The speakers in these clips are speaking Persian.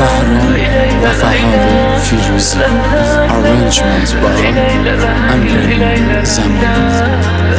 بهرام و فرهاد فیروزی. Arrangement by امیر زمان.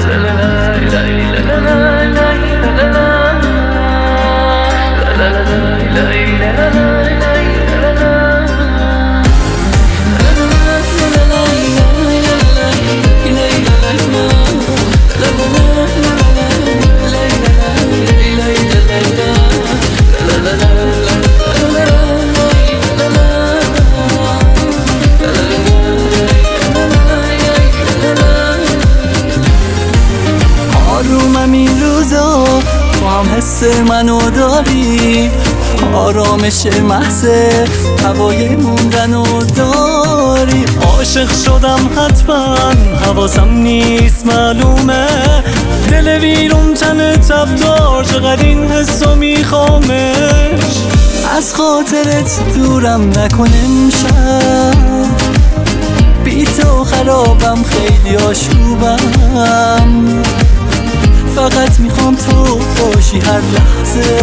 آرومم این روزا تو هم حس منو داری، آرامش محض هوای موندنو داری. عاشق شدم حتما حواسم نیست معلومه، دل ویرون تن تبدار چقدر این حسو میخوامش. از خاطرت دورم نکن امشب، بی تو خرابم خیلی آشوبم. فقط میخوام تو باشی هر لحظه،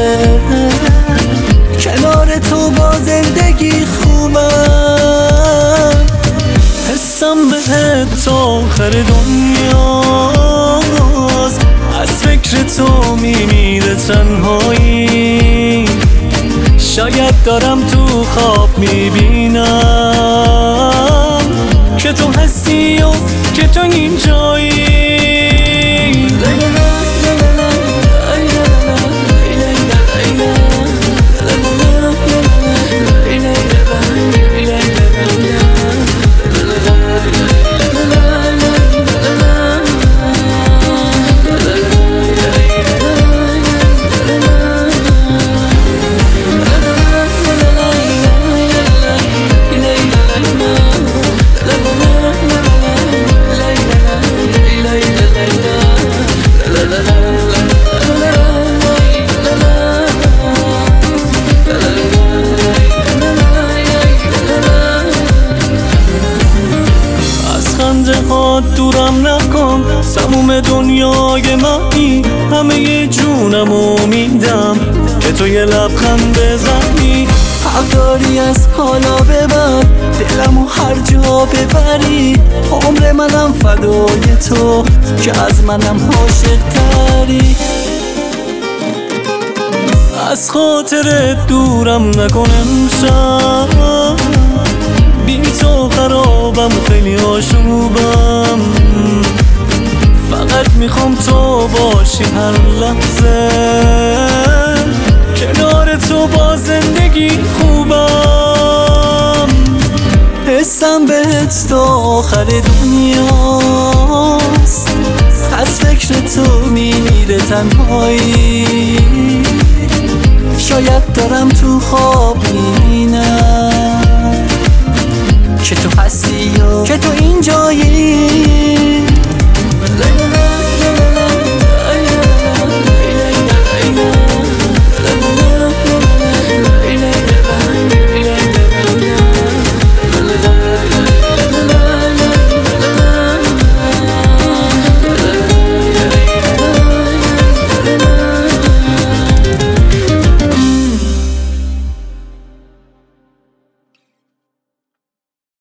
کنار تو با زندگی خوبم. حسم بهت تا آخر دنیاست، از فکر تو میمیره تنهایی. شاید دارم تو خواب میبینم که تو هستی و که تو اینجایی. دورم نکن تموم دنیای منی، همه جونمو میدم که تو یه لبخند بزنی. حق داری از حالا ببر دلمو هر جا ببری، عمر منم فدای تو که از منم عاشق تری. از خاطرت دورم نکن امشب، بی تو خرابم خیلی آشوبم. فقط میخوام تو باشی هر لحظه، کنار تو با زندگی خوبم. حسم بهت تا آخر دنیاست، از فکر تو میمیره تنهایی. شاید دارم تو خواب میبینم که تو هستی و که تو اینجایی.